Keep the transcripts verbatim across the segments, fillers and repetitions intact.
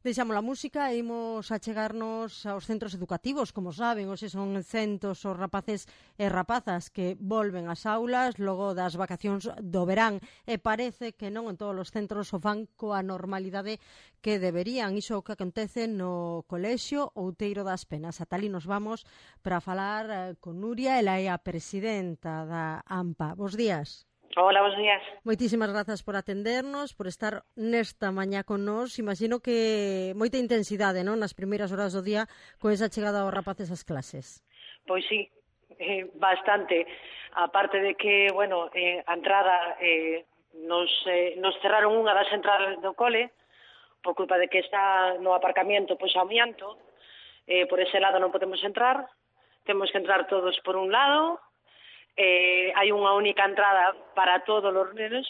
Deixamos a música e imos a chegarnos aos centros educativos, como saben, hoxe son centos os rapaces e rapazas que volven ás aulas logo das vacacións do verán e parece que non en todos os centros o fan coa normalidade que deberían. Iso que acontece no colexio Outeiro das Penas. Ata ali nos vamos para falar eh, con Nuria, ela é a presidenta da AMPA. Bos días. Hola, bons días. Moitísimas grazas por atendernos, por estar nesta mañá con nós. Imagino que moita intensidade, non, nas primeiras horas do día con esa chegada aos rapaces ás clases. Pois sí, eh, bastante. Aparte de que, bueno, eh, a entrada eh, nos, eh, nos cerraron unha das entradas do cole por culpa de que está no aparcamiento pois amianto. Eh, por ese lado non podemos entrar. Temos que entrar todos por un lado. Eh, hai unha única entrada para todos os nenos.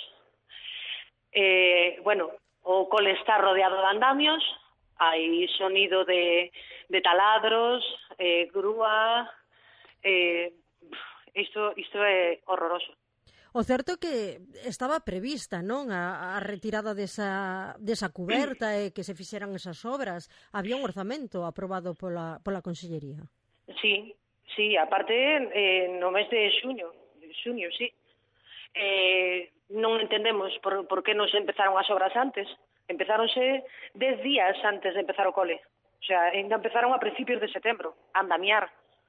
Eh, bueno, o cole está rodeado de andamios, hai sonido de, de taladros, eh, grúa, eh, isto, isto é horroroso. O certo é que estaba prevista, non, a, a retirada desa, desa cuberta e que se fixeran esas obras. Había un orzamento aprobado pola, pola Consellería. Sí, sí, aparte eh, no mes de xuño, xuño, sí. Eh, non entendemos por, por que non se empezaron as obras antes. Empezáronse dez días antes de empezar o cole. O sea, ainda empezaron a principios de setembro, a andamiar.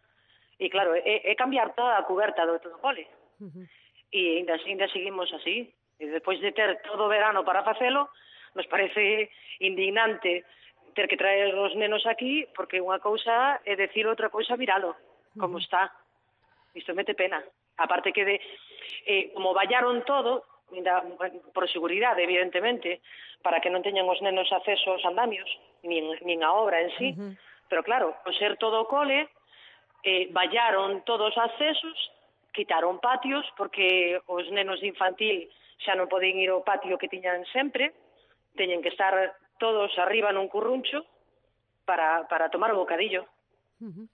E claro, é, é cambiar toda a cuberta do todo o cole. Uh-huh. E ainda, ainda seguimos así. E despois de ter todo o verano para facelo, nos parece indignante ter que traer os nenos aquí, porque unha cousa é decir outra cousa viralo, como uh-huh. está. Isto mete pena. Aparte que de, eh, como vallaron todo, ainda, por seguridade, evidentemente, para que non teñan os nenos acceso aos andamios, nin, nin a obra en sí, uh-huh. pero claro, ao ser todo o cole, eh, vallaron todos os accesos, quitaron patios, porque os nenos de infantil xa non poden ir ao patio que tiñan sempre, teñen que estar todos arriba nun curruncho para, para tomar o bocadillo. Uh-huh.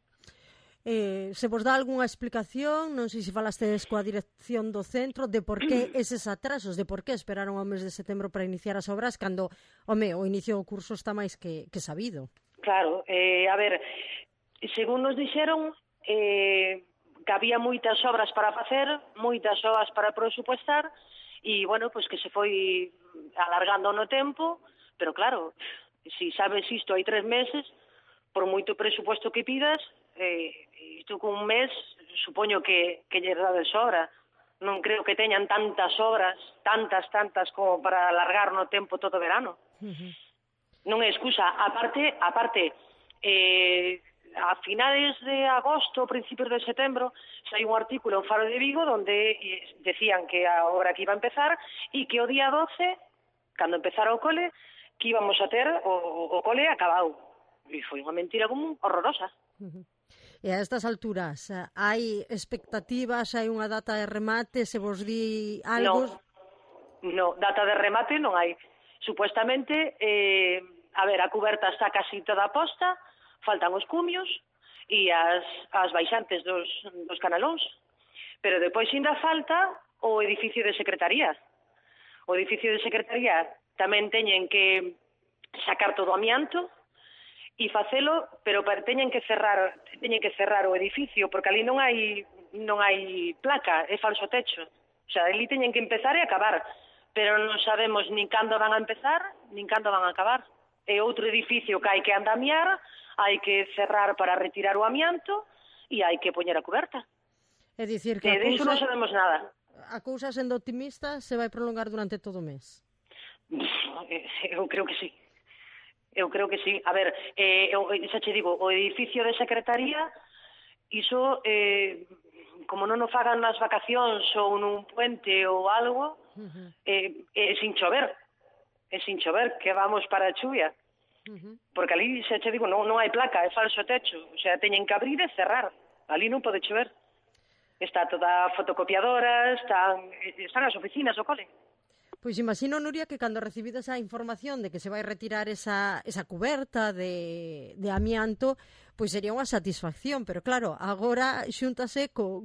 Eh, se vos dá algunha explicación, non sei se falastes coa dirección do centro, de por que eses atrasos, de por que esperaron ao mes de setembro para iniciar as obras, cando, home, o inicio do curso está máis que, que sabido. Claro, eh, a ver, según nos dixeron, eh, que había moitas obras para facer, moitas obras para presupuestar, e, bueno, pois pues que se foi alargando no tempo, pero claro, si sabes isto hai tres meses, por moito presupuesto que pidas, eh, isto con un mes, supoño que, que lle dá de sobra. Non creo que teñan tantas obras, tantas, tantas, como para alargar no tempo todo o verano. Uh-huh. Non é excusa. Aparte, aparte eh, a finales de agosto, principios de setembro, hai un artículo en Faro de Vigo donde decían que a obra que iba a empezar e que o día doce, cando empezara o cole, que íbamos a ter o, o cole acabado. E foi unha mentira común horrorosa. Uh-huh. E a estas alturas, hai expectativas, hai unha data de remate, se vos di algo? No, no, data de remate non hai. Supuestamente, eh, a ver, a cuberta está casi toda posta, faltan os cumios e as, as baixantes dos, dos canalóns, pero depois ainda falta o edificio de secretaría. O edificio de secretaría tamén teñen que sacar todo o amianto e facelo, pero teñen que cerrar, teñen que cerrar o edificio, porque ali non hai non hai placa, é falso techo. O sea, ali teñen que empezar e acabar, pero non sabemos nin cando van a empezar, nin cando van a acabar. É outro edificio que hai que andamiar, hai que cerrar para retirar o amianto e hai que poñer a cuberta. É dicir que a cousa, non sabemos nada. A cousa, sendo optimista, se vai prolongar durante todo o mes. Eu creo que sí. Eu creo que sí. A ver, eh, eu, xa che digo, o edificio de secretaría, iso, eh, como non o fagan nas vacacións ou nun puente ou algo, uh-huh. eh, é sin chover. É sin chover, que vamos para a chuvia. Uh-huh. Porque ali, xa che digo, non, non hai placa, é falso techo. O sea, teñen que abrir e cerrar. Ali non pode chover. Está toda a fotocopiadora, están, están as oficinas do cole. Pois imagino, Nuria, que cando recibides a información de que se vai retirar esa, esa cuberta de, de amianto, pois sería unha satisfacción, pero claro, agora xúntase co,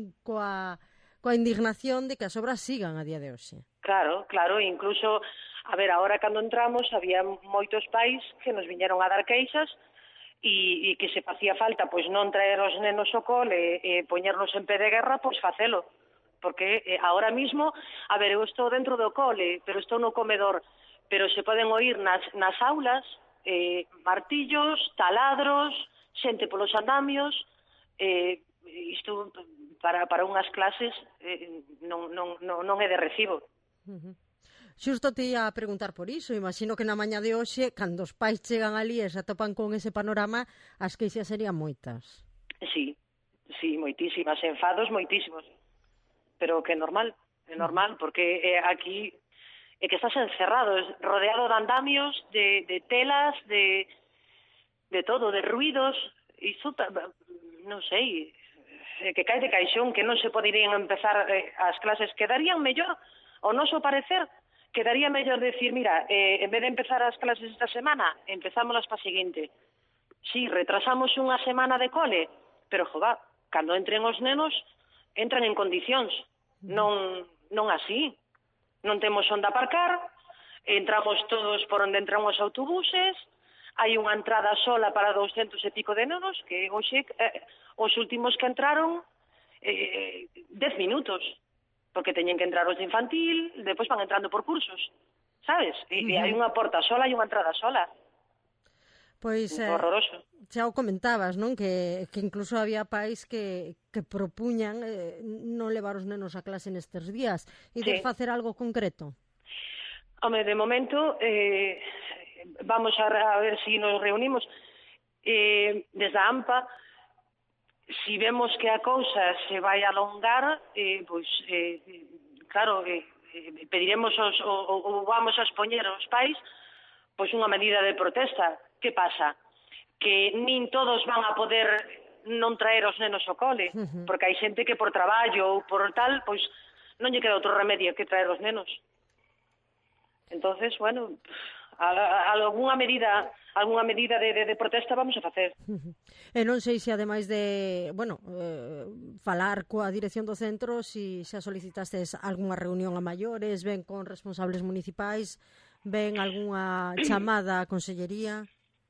coa, coa indignación de que as obras sigan a día de hoxe. Claro, claro, incluso a ver, agora cando entramos había moitos pais que nos viñeron a dar queixas e, e que se facía falta pois non traer os nenos ao cole e, e poñernos en pé de guerra, pois facelo. Porque eh, ahora mismo, a ver, eu estou dentro do cole, pero estou no comedor, pero se poden oír nas, nas aulas eh, martillos, taladros, xente polos andamios, eh, isto para, para unhas clases eh, non, non, non, non é de recibo. Uh-huh. Xusto te ia a preguntar por iso. Imagino que na mañá de hoxe, cando os pais chegan ali e se atopan con ese panorama, as queixas serían moitas. Sí, sí, moitísimas, enfados moitísimos. Pero que é normal, é normal, porque eh, aquí é que estás encerrado, rodeado de andamios, de, de telas, de, de todo, de ruidos, iso, non sei, que cae de caixón, que non se poderían empezar eh, as clases, quedarían mellor, ao noso parecer, quedaría mellor decir, mira, eh, en vez de empezar as clases esta semana, empezámolas para a seguinte. Sí, retrasamos unha semana de cole, pero, jová, cando entren os nenos, entran en condicións, non, non así. Non temos onde aparcar, entramos todos por onde entran os autobuses, hai unha entrada sola para doscientos e pico de nenos, que hoxe eh, os últimos que entraron eh, dez minutos, porque teñen que entrar os de infantil, depois van entrando por cursos, sabes? E, uh-huh. e hai unha porta sola e unha entrada sola. Pois eh, horroroso. Xa o comentabas, non? Que, que incluso había pais que, que propuñan eh, non levar os nenos a clase nestes días e de sí. facer algo concreto. Home, de momento eh, vamos a, a ver si nos reunimos eh, desde a AMPA. Si vemos que a cousa se vai alongar, eh, pois eh, claro, eh, pediremos os, ou, ou vamos a expoñer aos pais pois unha medida de protesta. Que pasa? Que nin todos van a poder non traer os nenos ao cole, uh-huh. porque hai xente que por traballo ou por tal, pois non lle queda outro remedio que traer os nenos. Entonces, bueno, a, a, algunha medida, algunha medida de, de, de protesta vamos a facer. Uh-huh. E non sei se ademais de, bueno, eh, falar coa dirección do centro, si xa solicitastes algunha reunión a maiores, ven con responsables municipais, ven algunha chamada á consellería.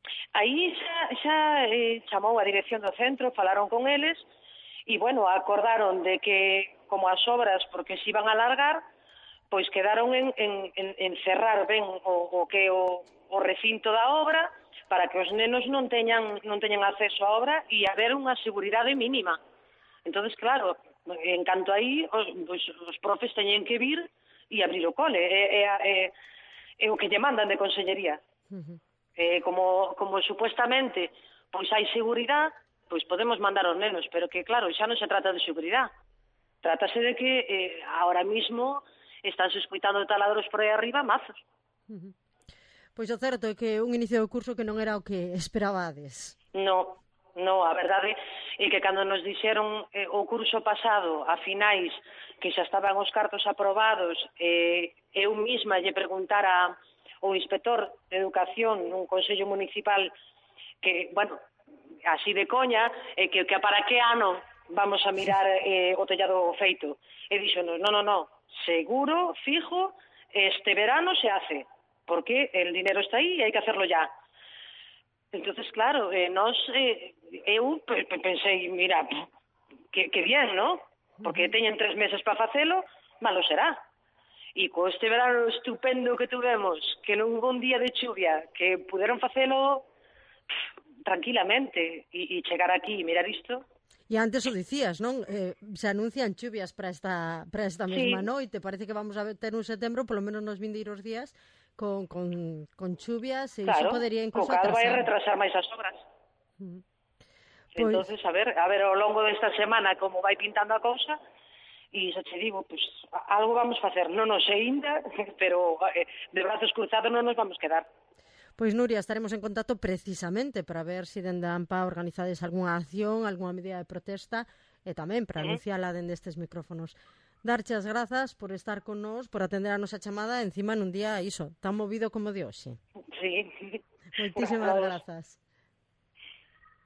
Aí xa, xa eh, chamou a dirección do centro, falaron con eles e, bueno, acordaron de que, como as obras, porque se iban a alargar, pois quedaron en, en, en, en cerrar ben o, o que o, o recinto da obra para que os nenos non teñan, non teñan acceso á obra e haber unha seguridade mínima. Entonces, claro, en canto aí, os, pois, os profes teñen que vir e abrir o cole. É, é, é, é o que lle mandan de consellería. Uh-huh. Eh, como, como supuestamente pois hai seguridade, pois podemos mandar os nenos, pero que claro, xa non se trata de seguridade. Trátase de que eh, ahora mismo están escoitando taladros por aí arriba mazos. Uh-huh. Pois o certo é que un inicio do curso que non era o que esperabades. No, no, a verdade é que cando nos dixeron eh, o curso pasado, a finais, que xa estaban os cartos aprobados, eh, eu misma lle preguntara o inspector de educación nun consello municipal que, bueno, así de coña, eh, que, que para que ano vamos a mirar eh, o tellado feito. E dixonos, no, no, no, seguro, fijo, este verano se hace, porque el dinero está aí e hai que hacerlo ya. Entonces, claro, eh, nos, eh, eu pensei, mira, que, que bien, ¿no? Porque teñen tres meses para facelo, malo será. E co este verano estupendo que tuvemos, que non hubo un día de chuvia, que puderon facelo pff, tranquilamente e, e chegar aquí e mirar isto. E antes o dicías, non? Eh, se anuncian chuvias para esta, para esta mesma sí. noite. Parece que vamos a ter un setembro, polo menos nos vindeiros días, con, con, con chuvias, e claro, iso podería incluso atrasar. Claro, vai retrasar máis as obras. Uh-huh. Entonces, pues... a ver, a ver ao longo desta semana como vai pintando a cousa. E xa te digo, pues, algo vamos facer, non nos sei ainda, pero eh, de brazos cruzados non nos vamos quedar. Pois Nuria, estaremos en contacto precisamente para ver se si dende a AMPA organizades algunha acción, algunha medida de protesta e tamén para anunciala dende estes micrófonos. Darche as grazas por estar con nós, por atender a nosa chamada encima nun día iso, tan movido como de hoxe. Sí. Moitísimas grazas.